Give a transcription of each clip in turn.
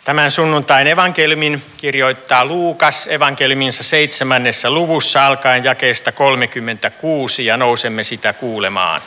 Tämän sunnuntain evankeliumin kirjoittaa Luukas evankeliuminsa 7. luvussa alkaen jakeesta 36 ja nousemme sitä kuulemaan.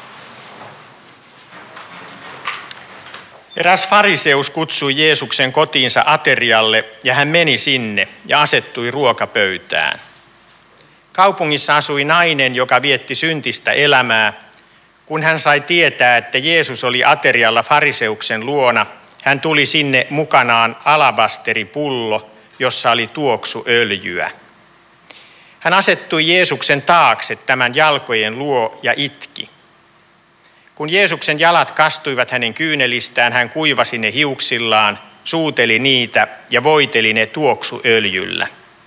Eräs fariseus kutsui Jeesuksen kotiinsa aterialle ja hän meni sinne ja asettui ruokapöytään. Kaupungissa asui nainen, joka vietti syntistä elämää. Kun hän sai tietää, että Jeesus oli aterialla fariseuksen luona, hän tuli sinne mukanaan alabasteripullo, jossa oli tuoksuöljyä. Hän asettui Jeesuksen taakse tämän jalkojen luo ja itki. Kun Jeesuksen jalat kastuivat hänen kyynelistään, hän kuivasi ne hiuksillaan, suuteli niitä ja voiteli ne tuoksuöljyllä.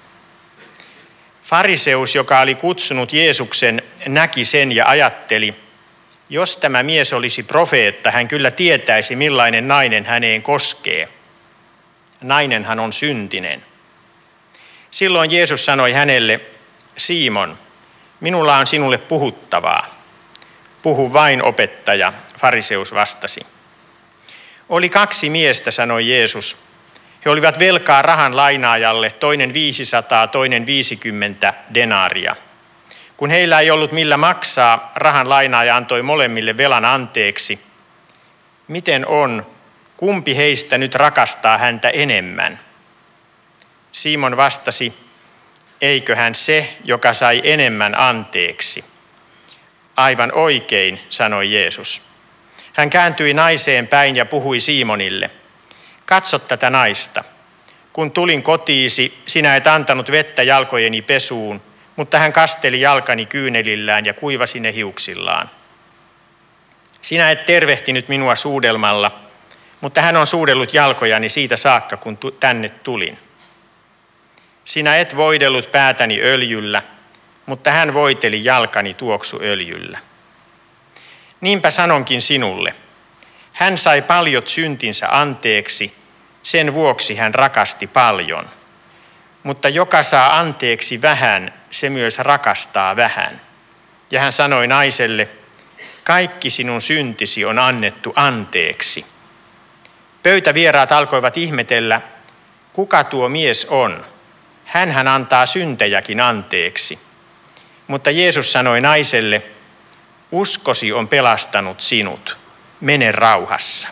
Fariseus, joka oli kutsunut Jeesuksen, näki sen ja ajatteli, jos tämä mies olisi profeetta, hän kyllä tietäisi, millainen nainen häneen koskee. Nainenhan on syntinen. Silloin Jeesus sanoi hänelle, Simon, minulla on sinulle puhuttavaa. Puhu vain, opettaja, fariseus vastasi. Oli 2 miestä, sanoi Jeesus. He olivat velkaa rahan lainaajalle, toinen 500, toinen 50 denaaria. Kun heillä ei ollut millä maksaa, rahan lainaaja antoi molemmille velan anteeksi. Miten on, kumpi heistä nyt rakastaa häntä enemmän? Simon vastasi, eiköhän se, joka sai enemmän anteeksi. Aivan oikein, sanoi Jeesus. Hän kääntyi naiseen päin ja puhui Simonille. Katso tätä naista. Kun tulin kotiisi, sinä et antanut vettä jalkojeni pesuun, mutta hän kasteli jalkani kyynelillään ja kuivasi ne hiuksillaan. Sinä et tervehtinyt minua suudelmalla, mutta hän on suudellut jalkojani siitä saakka, kun tänne tulin. Sinä et voidellut päätäni öljyllä, mutta hän voiteli jalkani tuoksuöljyllä. Niinpä sanonkin sinulle, hän sai paljot syntinsä anteeksi, sen vuoksi hän rakasti paljon. Mutta joka saa anteeksi vähän, se myös rakastaa vähän. Ja hän sanoi naiselle, kaikki sinun syntisi on annettu anteeksi. Pöytävieraat alkoivat ihmetellä, kuka tuo mies on? Hänhän antaa syntejäkin anteeksi. Mutta Jeesus sanoi naiselle, uskosi on pelastanut sinut, mene rauhassa.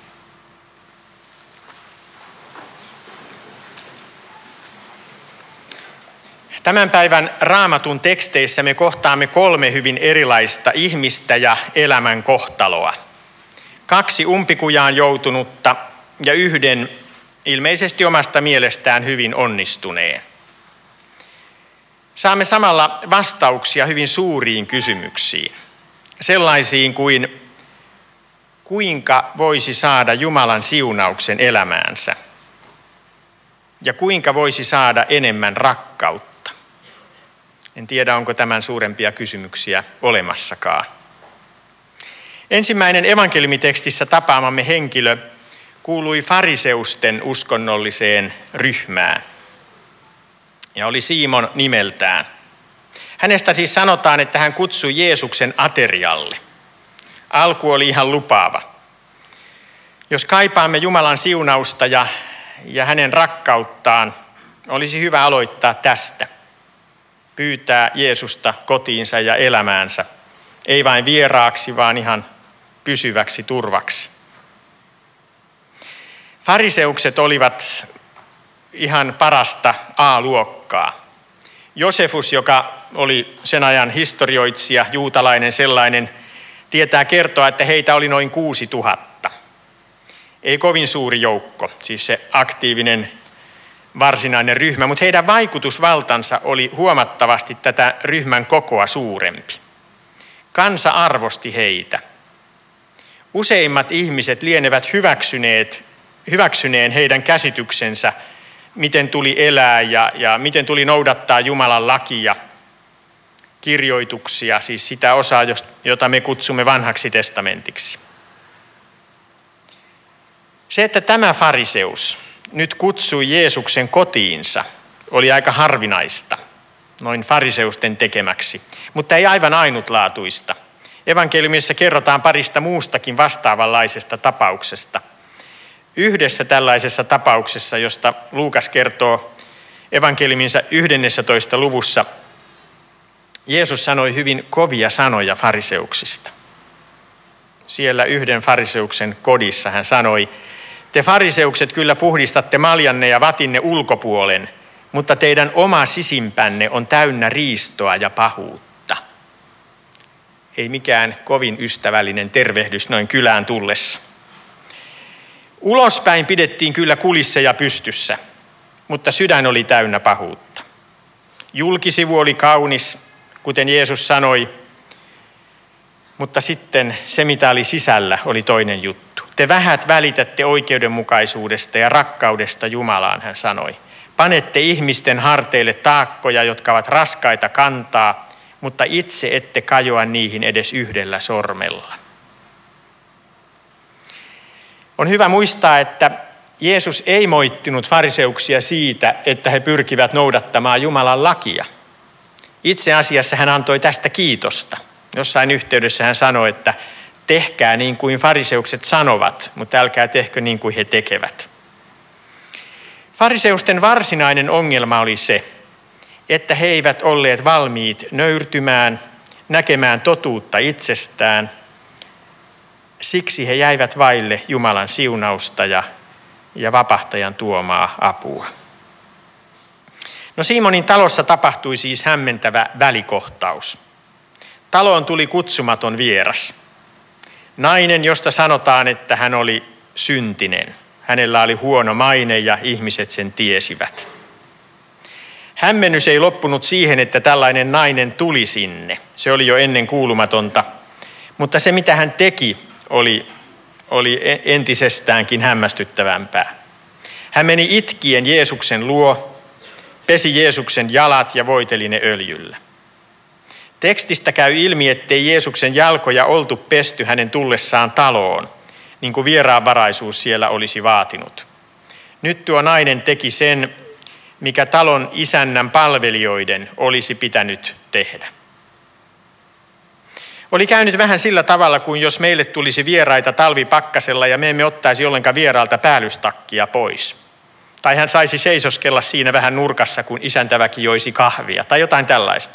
Tämän päivän Raamatun teksteissä me kohtaamme 3 hyvin erilaista ihmistä ja elämän kohtaloa. 2 umpikujaan joutunutta ja 1 ilmeisesti omasta mielestään hyvin onnistuneen. Saamme samalla vastauksia hyvin suuriin kysymyksiin. Sellaisiin kuin, kuinka voisi saada Jumalan siunauksen elämäänsä ja kuinka voisi saada enemmän rakkautta. En tiedä, onko tämän suurempia kysymyksiä olemassakaan. Ensimmäinen evankeliumitekstissä tapaamamme henkilö kuului fariseusten uskonnolliseen ryhmään ja oli Simon nimeltään. Hänestä siis sanotaan, että hän kutsui Jeesuksen aterialle. Alku oli ihan lupaava. Jos kaipaamme Jumalan siunausta ja hänen rakkauttaan, olisi hyvä aloittaa tästä. Pyytää Jeesusta kotiinsa ja elämäänsä, ei vain vieraaksi, vaan ihan pysyväksi turvaksi. Fariseukset olivat ihan parasta A-luokkaa. Josefus, joka oli sen ajan historioitsija, juutalainen sellainen, tietää kertoa, että heitä oli noin 6000. Ei kovin suuri joukko, siis se aktiivinen varsinainen ryhmä, mutta heidän vaikutusvaltansa oli huomattavasti tätä ryhmän kokoa suurempi. Kansa arvosti heitä. Useimmat ihmiset lienevät hyväksyneen heidän käsityksensä, miten tuli elää ja miten tuli noudattaa Jumalan lakia, kirjoituksia, siis sitä osaa, jota me kutsumme vanhaksi testamentiksi. Se, että tämä fariseus nyt kutsui Jeesuksen kotiinsa, oli aika harvinaista, noin fariseusten tekemäksi, mutta ei aivan ainutlaatuista. Evankeliumissa kerrotaan parista muustakin vastaavanlaisesta tapauksesta. Yhdessä tällaisessa tapauksessa, josta Luukas kertoo evankeliuminsa 11. luvussa, Jeesus sanoi hyvin kovia sanoja fariseuksista. Siellä yhden fariseuksen kodissa hän sanoi, te fariseukset kyllä puhdistatte maljanne ja vatinne ulkopuolen, mutta teidän oma sisimpänne on täynnä riistoa ja pahuutta. Ei mikään kovin ystävällinen tervehdys noin kylään tullessa. Ulospäin pidettiin kyllä kulisseja pystyssä, mutta sydän oli täynnä pahuutta. Julkisivu oli kaunis, kuten Jeesus sanoi, mutta sitten se, mitä oli sisällä, oli toinen juttu. Te vähät välitätte oikeudenmukaisuudesta ja rakkaudesta Jumalaan, hän sanoi. Panette ihmisten harteille taakkoja, jotka ovat raskaita kantaa, mutta itse ette kajoa niihin edes yhdellä sormella. On hyvä muistaa, että Jeesus ei moittinut fariseuksia siitä, että he pyrkivät noudattamaan Jumalan lakia. Itse asiassa hän antoi tästä kiitosta. Jossain yhteydessä hän sanoi, että tehkää niin kuin fariseukset sanovat, mutta älkää tehkö niin kuin he tekevät. Fariseusten varsinainen ongelma oli se, että he eivät olleet valmiit nöyrtymään, näkemään totuutta itsestään. Siksi he jäivät vaille Jumalan siunausta ja vapahtajan tuomaa apua. No Simonin talossa tapahtui siis hämmentävä välikohtaus. Taloon tuli kutsumaton vieras. Nainen, josta sanotaan, että hän oli syntinen. Hänellä oli huono maine ja ihmiset sen tiesivät. Hämmennys ei loppunut siihen, että tällainen nainen tuli sinne. Se oli jo ennen kuulumatonta. Mutta se, mitä hän teki, oli entisestäänkin hämmästyttävämpää. Hän meni itkien Jeesuksen luo, pesi Jeesuksen jalat ja voiteli ne öljyllä. Tekstistä käy ilmi, ettei Jeesuksen jalkoja oltu pesty hänen tullessaan taloon, niin kuin vieraanvaraisuus siellä olisi vaatinut. Nyt tuo nainen teki sen, mikä talon isännän palvelijoiden olisi pitänyt tehdä. Oli käynyt vähän sillä tavalla, kuin jos meille tulisi vieraita talvipakkasella ja me emme ottaisi ollenkaan vieraalta päällystakkia pois. Tai hän saisi seisoskella siinä vähän nurkassa, kun isäntäväki joisi kahvia tai jotain tällaista.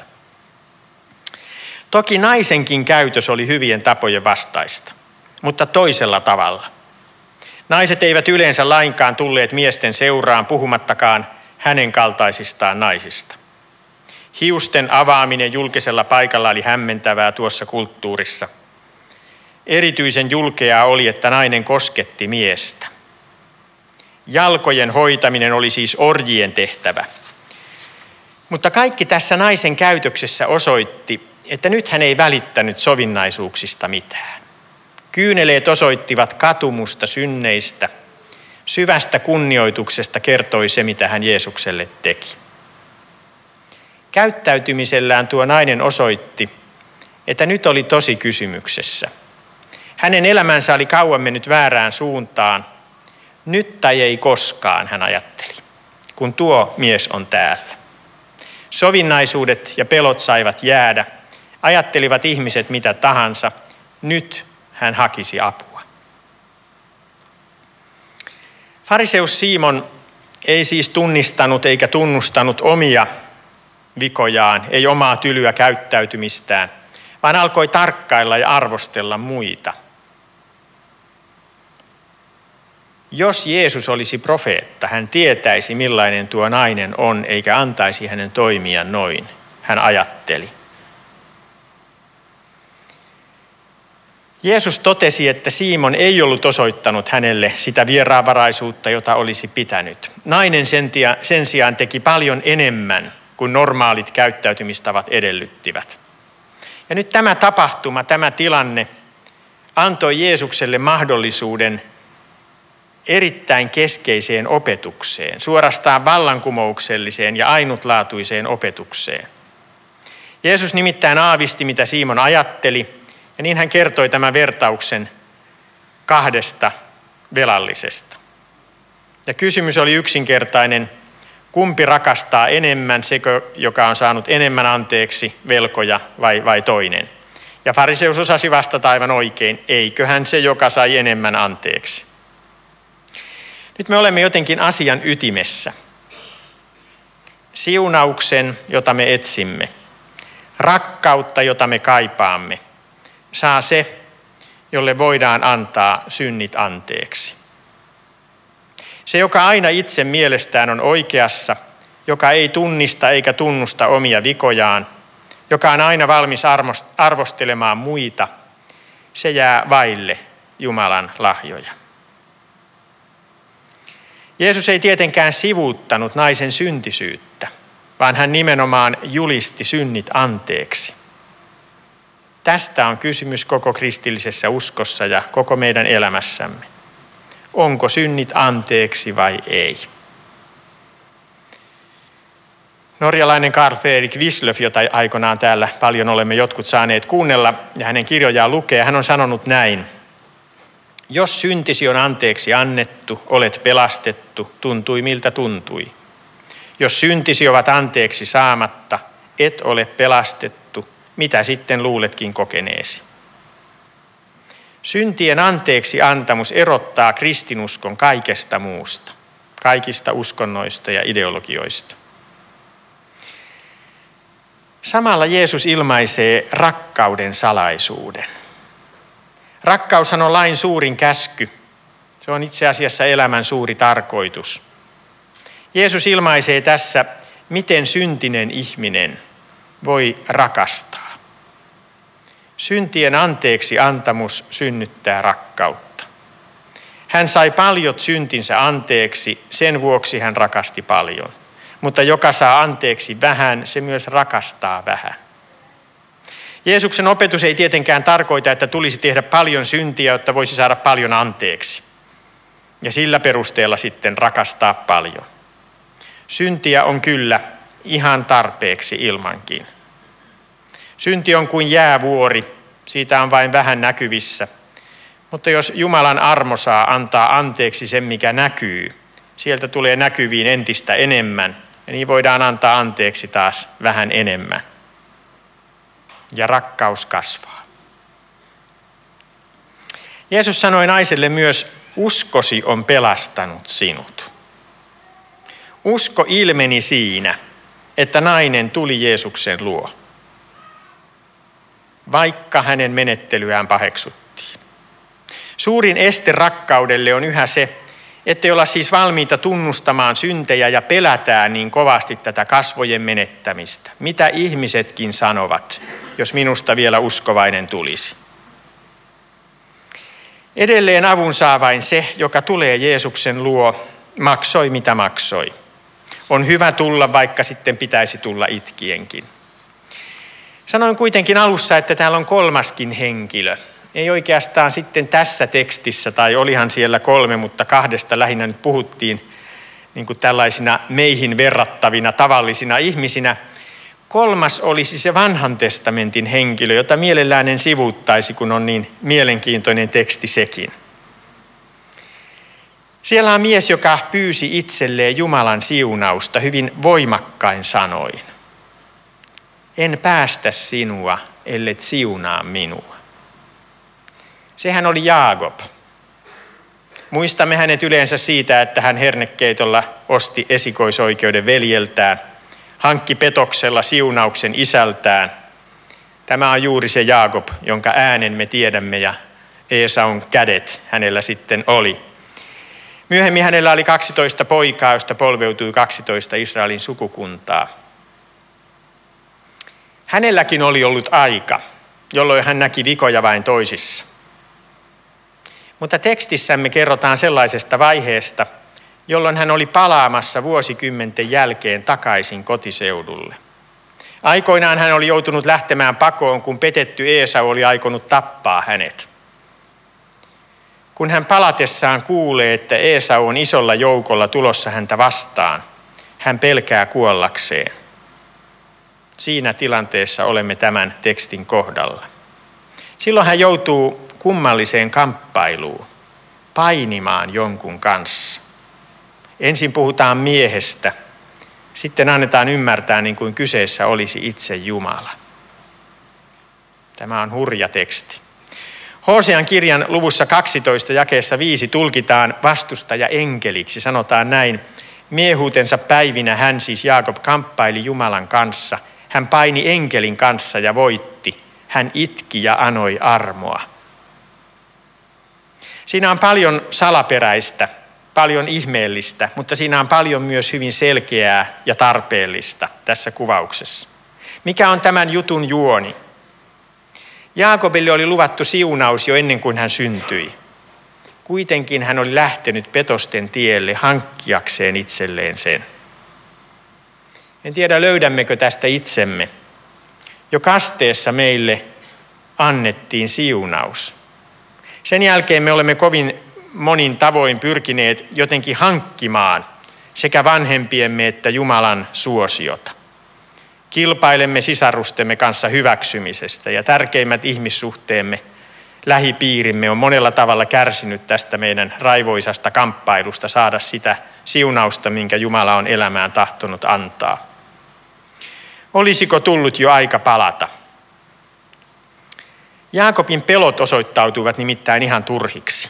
Toki naisenkin käytös oli hyvien tapojen vastaista, mutta toisella tavalla. Naiset eivät yleensä lainkaan tulleet miesten seuraan, puhumattakaan hänen kaltaisistaan naisista. Hiusten avaaminen julkisella paikalla oli hämmentävää tuossa kulttuurissa. Erityisen julkeaa oli, että nainen kosketti miestä. Jalkojen hoitaminen oli siis orjien tehtävä. Mutta kaikki tässä naisen käytöksessä osoitti, että nyt hän ei välittänyt sovinnaisuuksista mitään. Kyyneleet osoittivat katumusta synneistä. Syvästä kunnioituksesta kertoi se, mitä hän Jeesukselle teki. Käyttäytymisellään tuo nainen osoitti, että nyt oli tosi kysymyksessä. Hänen elämänsä oli kauan mennyt väärään suuntaan. Nyt tai ei koskaan, hän ajatteli, kun tuo mies on täällä. Sovinnaisuudet ja pelot saivat jäädä. Ajattelivat ihmiset mitä tahansa. Nyt hän hakisi apua. Fariseus Simon ei siis tunnistanut eikä tunnustanut omia vikojaan, ei omaa tylyä käyttäytymistään, vaan alkoi tarkkailla ja arvostella muita. Jos Jeesus olisi profeetta, hän tietäisi millainen tuo nainen on, eikä antaisi hänen toimia noin, hän ajatteli. Jeesus totesi, että Simon ei ollut osoittanut hänelle sitä vieraanvaraisuutta, jota olisi pitänyt. Nainen sen sijaan teki paljon enemmän kuin normaalit käyttäytymistavat edellyttivät. Ja nyt tämä tapahtuma, tämä tilanne antoi Jeesukselle mahdollisuuden erittäin keskeiseen opetukseen, suorastaan vallankumoukselliseen ja ainutlaatuiseen opetukseen. Jeesus nimittäin aavisti, mitä Simon ajatteli, ja niin hän kertoi tämän vertauksen kahdesta velallisesta. Ja kysymys oli yksinkertainen, kumpi rakastaa enemmän, sekö, joka on saanut enemmän anteeksi velkoja vai toinen? Ja fariseus osasi vastata aivan oikein, eiköhän se, joka sai enemmän anteeksi. Nyt me olemme jotenkin asian ytimessä. Siunauksen, jota me etsimme, rakkautta, jota me kaipaamme, saa se, jolle voidaan antaa synnit anteeksi. Se, joka aina itse mielestään on oikeassa, joka ei tunnista eikä tunnusta omia vikojaan, joka on aina valmis arvostelemaan muita, se jää vaille Jumalan lahjoja. Jeesus ei tietenkään sivuuttanut naisen syntisyyttä, vaan hän nimenomaan julisti synnit anteeksi. Tästä on kysymys koko kristillisessä uskossa ja koko meidän elämässämme. Onko synnit anteeksi vai ei? Norjalainen Carl Fredrik Wislöf, jota aikoinaan täällä paljon olemme jotkut saaneet kuunnella ja hänen kirjojaan lukea, hän on sanonut näin. Jos syntisi on anteeksi annettu, olet pelastettu, tuntui miltä tuntui. Jos syntisi ovat anteeksi saamatta, et ole pelastettu, mitä sitten luuletkin kokeneesi. Syntien anteeksi antamus erottaa kristinuskon kaikesta muusta, kaikista uskonnoista ja ideologioista. Samalla Jeesus ilmaisee rakkauden salaisuuden. Rakkaushan on lain suurin käsky. Se on itse asiassa elämän suuri tarkoitus. Jeesus ilmaisee tässä, miten syntinen ihminen voi rakastaa. Syntien anteeksi antamus synnyttää rakkautta. Hän sai paljot syntinsä anteeksi, sen vuoksi hän rakasti paljon. Mutta joka saa anteeksi vähän, se myös rakastaa vähän. Jeesuksen opetus ei tietenkään tarkoita, että tulisi tehdä paljon syntiä, jotta voisi saada paljon anteeksi. Ja sillä perusteella sitten rakastaa paljon. Syntiä on kyllä ihan tarpeeksi ilmankin. Synti on kuin jäävuori, siitä on vain vähän näkyvissä. Mutta jos Jumalan armo saa antaa anteeksi sen, mikä näkyy, sieltä tulee näkyviin entistä enemmän. Ja niin voidaan antaa anteeksi taas vähän enemmän. Ja rakkaus kasvaa. Jeesus sanoi naiselle myös, uskosi on pelastanut sinut. Usko ilmeni siinä, että nainen tuli Jeesuksen luo, vaikka hänen menettelyään paheksuttiin. Suurin este rakkaudelle on yhä se, ettei olla siis valmiita tunnustamaan syntejä ja pelätään niin kovasti tätä kasvojen menettämistä. Mitä ihmisetkin sanovat, jos minusta vielä uskovainen tulisi. Edelleen avun saa vain se, joka tulee Jeesuksen luo, maksoi mitä maksoi. On hyvä tulla, vaikka sitten pitäisi tulla itkienkin. Sanoin kuitenkin alussa, että täällä on kolmaskin henkilö. Ei oikeastaan sitten tässä tekstissä, tai olihan siellä 3, mutta 2 lähinnä nyt puhuttiin niin kuin tällaisina meihin verrattavina tavallisina ihmisinä. 3 olisi se vanhan testamentin henkilö, jota mielellään en sivuuttaisi, kun on niin mielenkiintoinen teksti sekin. Siellä on mies, joka pyysi itselleen Jumalan siunausta hyvin voimakkain sanoin. En päästä sinua, ellet siunaa minua. Sehän oli Jaakob. Muistamme hänet yleensä siitä, että hän hernekeitolla osti esikoisoikeuden veljeltään, hankki petoksella siunauksen isältään. Tämä on juuri se Jaakob, jonka äänen me tiedämme ja Eesaun kädet hänellä sitten oli. Myöhemmin hänellä oli 12 poikaa, josta polveutui 12 Israelin sukukuntaa. Hänelläkin oli ollut aika, jolloin hän näki vikoja vain toisissa. Mutta tekstissämme kerrotaan sellaisesta vaiheesta, jolloin hän oli palaamassa vuosikymmenten jälkeen takaisin kotiseudulle. Aikoinaan hän oli joutunut lähtemään pakoon, kun petetty Eesau oli aikonut tappaa hänet. Kun hän palatessaan kuulee, että Eesau on isolla joukolla tulossa häntä vastaan, hän pelkää kuollakseen. Siinä tilanteessa olemme tämän tekstin kohdalla. Silloin hän joutuu kummalliseen kamppailuun, painimaan jonkun kanssa. Ensin puhutaan miehestä, sitten annetaan ymmärtää niin kuin kyseessä olisi itse Jumala. Tämä on hurja teksti. Hosean kirjan luvussa 12 jakeessa 5 tulkitaan vastustaja enkeliksi. Sanotaan näin: miehuutensa päivinä hän, siis Jaakob, kamppaili Jumalan kanssa. Hän paini enkelin kanssa ja voitti. Hän itki ja anoi armoa. Siinä on paljon salaperäistä, paljon ihmeellistä, mutta siinä on paljon myös hyvin selkeää ja tarpeellista tässä kuvauksessa. Mikä on tämän jutun juoni? Jaakobille oli luvattu siunaus jo ennen kuin hän syntyi. Kuitenkin hän oli lähtenyt petosten tielle hankkiakseen itselleen sen. En tiedä, löydämmekö tästä itsemme. Jo kasteessa meille annettiin siunaus. Sen jälkeen me olemme kovin monin tavoin pyrkineet jotenkin hankkimaan sekä vanhempiemme että Jumalan suosiota. Kilpailemme sisarustemme kanssa hyväksymisestä ja tärkeimmät ihmissuhteemme, lähipiirimme on monella tavalla kärsinyt tästä meidän raivoisasta kamppailusta saada sitä siunausta, minkä Jumala on elämään tahtonut antaa. Olisiko tullut jo aika palata? Jaakobin pelot osoittautuivat nimittäin ihan turhiksi.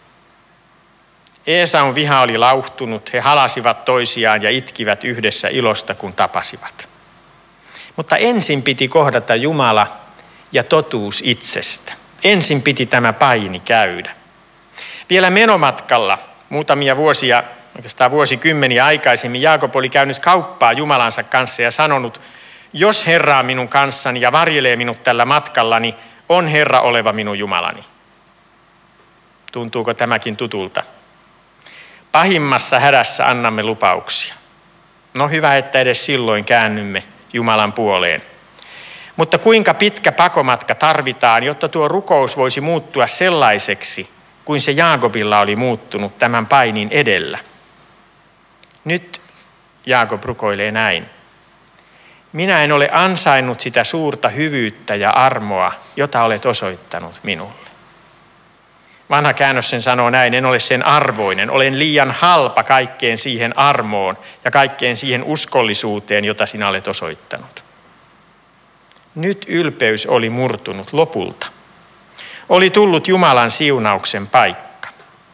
Eesaun viha oli lauhtunut, he halasivat toisiaan ja itkivät yhdessä ilosta, kun tapasivat. Mutta ensin piti kohdata Jumala ja totuus itsestä. Ensin piti tämä paini käydä. Vielä menomatkalla muutamia vuosia, oikeastaan vuosikymmeniä aikaisemmin, Jaakob oli käynyt kauppaa Jumalansa kanssa ja sanonut: jos Herra on minun kanssani ja varjelee minut tällä matkallani, on Herra oleva minun Jumalani. Tuntuuko tämäkin tutulta? Pahimmassa hädässä annamme lupauksia. No hyvä, että edes silloin käännymme Jumalan puoleen. Mutta kuinka pitkä pakomatka tarvitaan, jotta tuo rukous voisi muuttua sellaiseksi, kuin se Jaakobilla oli muuttunut tämän painin edellä? Nyt Jaakob rukoilee näin: minä en ole ansainnut sitä suurta hyvyyttä ja armoa, jota olet osoittanut minulle. Vanha käännös sen sanoo näin: en ole sen arvoinen, olen liian halpa kaikkeen siihen armoon ja kaikkeen siihen uskollisuuteen, jota sinä olet osoittanut. Nyt ylpeys oli murtunut lopulta. Oli tullut Jumalan siunauksen paikka.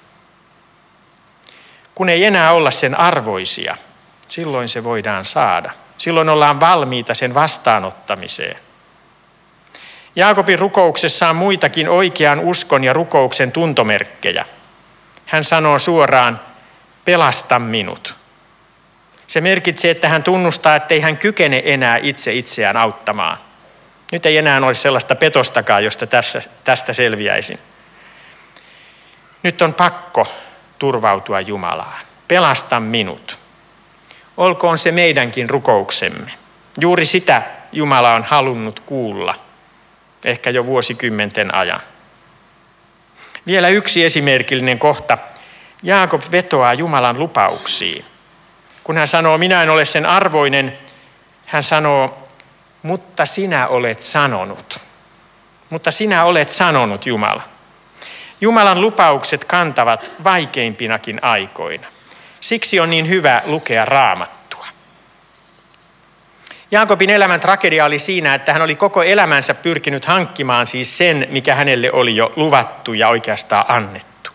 Kun ei enää olla sen arvoisia, silloin se voidaan saada. Silloin ollaan valmiita sen vastaanottamiseen. Jaakobin rukouksessa on muitakin oikean uskon ja rukouksen tuntomerkkejä. Hän sanoo suoraan: pelasta minut. Se merkitsee, että hän tunnustaa, ettei hän kykene enää itse itseään auttamaan. Nyt ei enää ole sellaista petostakaan, josta tästä selviäisin. Nyt on pakko turvautua Jumalaan. Pelasta minut. Olkoon se meidänkin rukouksemme. Juuri sitä Jumala on halunnut kuulla, ehkä jo vuosikymmenten ajan. Vielä yksi esimerkillinen kohta. Jaakob vetoaa Jumalan lupauksiin. Kun hän sanoo: minä en ole sen arvoinen, hän sanoo: mutta sinä olet sanonut. Mutta sinä olet sanonut, Jumala. Jumalan lupaukset kantavat vaikeimpinakin aikoina. Siksi on niin hyvä lukea Raamattua. Jaakobin elämän tragedia oli siinä, että hän oli koko elämänsä pyrkinyt hankkimaan siis sen, mikä hänelle oli jo luvattu ja oikeastaan annettu.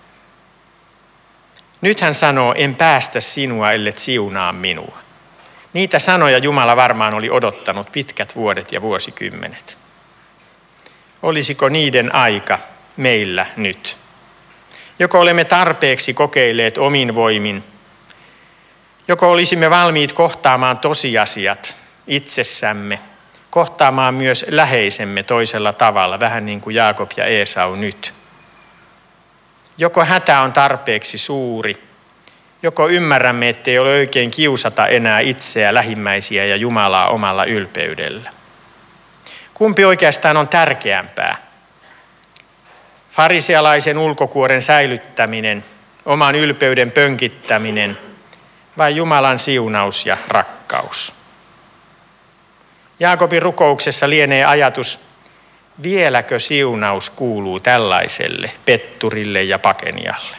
Nyt hän sanoo: en päästä sinua, ellet siunaa minua. Niitä sanoja Jumala varmaan oli odottanut pitkät vuodet ja vuosikymmenet. Olisiko niiden aika meillä nyt? Joko olemme tarpeeksi kokeilleet omin voimin, joko olisimme valmiit kohtaamaan tosiasiat itsessämme, kohtaamaan myös läheisemme toisella tavalla, vähän niin kuin Jaakob ja Eesau nyt. Joko hätä on tarpeeksi suuri, joko ymmärrämme, ettei ole oikein kiusata enää itseä, lähimmäisiä ja Jumalaa omalla ylpeydellä. Kumpi oikeastaan on tärkeämpää? Farisealaisen ulkokuoren säilyttäminen, oman ylpeyden pönkittäminen vai Jumalan siunaus ja rakkaus? Jaakobin rukouksessa lienee ajatus: vieläkö siunaus kuuluu tällaiselle petturille ja pakenijalle?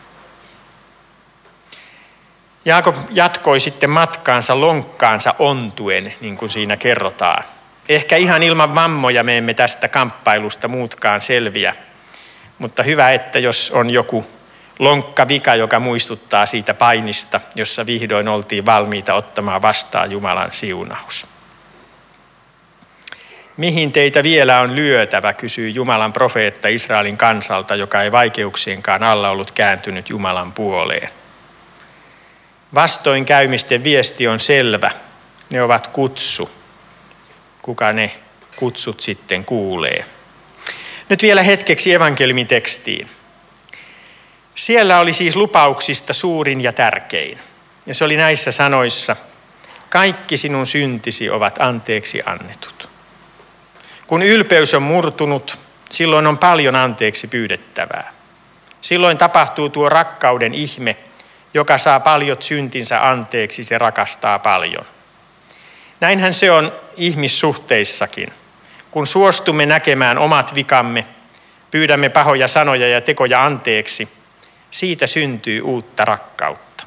Jaakob jatkoi sitten matkaansa lonkkaansa ontuen, niin kuin siinä kerrotaan. Ehkä ihan ilman vammoja me emme tästä kamppailusta muutkaan selviä. Mutta hyvä, että jos on joku lonkkavika, joka muistuttaa siitä painista, jossa vihdoin oltiin valmiita ottamaan vastaan Jumalan siunaus. Mihin teitä vielä on lyötävä, kysyy Jumalan profeetta Israelin kansalta, joka ei vaikeuksienkaan alla ollut kääntynyt Jumalan puoleen. Vastoinkäymisten viesti on selvä. Ne ovat kutsu. Kuka ne kutsut sitten kuulee? Nyt vielä hetkeksi evankeliumitekstiin. Siellä oli siis lupauksista suurin ja tärkein. Ja se oli näissä sanoissa: kaikki sinun syntisi ovat anteeksi annetut. Kun ylpeys on murtunut, silloin on paljon anteeksi pyydettävää. Silloin tapahtuu tuo rakkauden ihme, joka saa paljot syntinsä anteeksi, se rakastaa paljon. Näinhän se on ihmissuhteissakin. Kun suostumme näkemään omat vikamme, pyydämme pahoja sanoja ja tekoja anteeksi, siitä syntyy uutta rakkautta.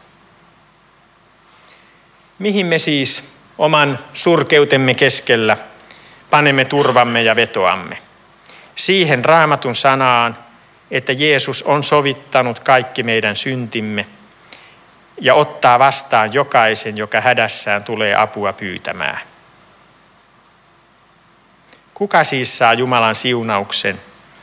Mihin me siis oman surkeutemme keskellä panemme turvamme ja vetoamme? Siihen Raamatun sanaan, että Jeesus on sovittanut kaikki meidän syntimme ja ottaa vastaan jokaisen, joka hädässään tulee apua pyytämään. Kuka siis saa Jumalan siunauksen?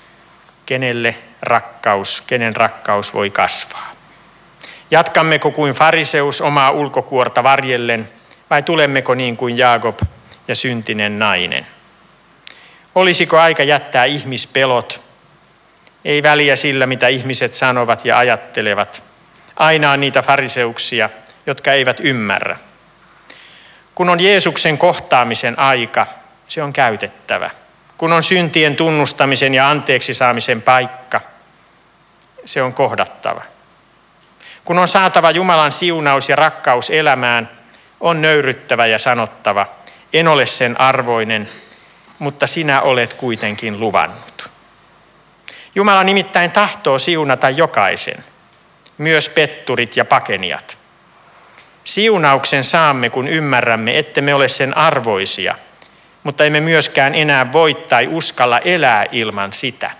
Kenen rakkaus voi kasvaa? Jatkammeko kuin fariseus omaa ulkokuorta varjellen, vai tulemmeko niin kuin Jaakob ja syntinen nainen? Olisiko aika jättää ihmispelot? Ei väliä sillä, mitä ihmiset sanovat ja ajattelevat. Aina on niitä fariseuksia, jotka eivät ymmärrä. Kun on Jeesuksen kohtaamisen aika, se on käytettävä. Kun on syntien tunnustamisen ja anteeksi saamisen paikka, se on kohdattava. Kun on saatava Jumalan siunaus ja rakkaus elämään, on nöyryttävä ja sanottava: en ole sen arvoinen, mutta sinä olet kuitenkin luvannut. Jumala nimittäin tahtoo siunata jokaisen, myös petturit ja pakenijat. Siunauksen saamme, kun ymmärrämme, ettemme ole sen arvoisia, mutta emme myöskään enää voi tai uskalla elää ilman sitä.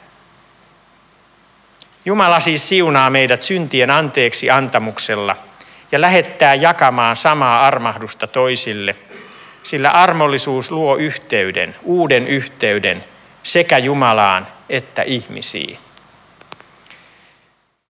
Jumala siis siunaa meidät syntien anteeksi antamuksella ja lähettää jakamaan samaa armahdusta toisille, sillä armollisuus luo yhteyden, uuden yhteyden sekä Jumalaan että ihmisiin.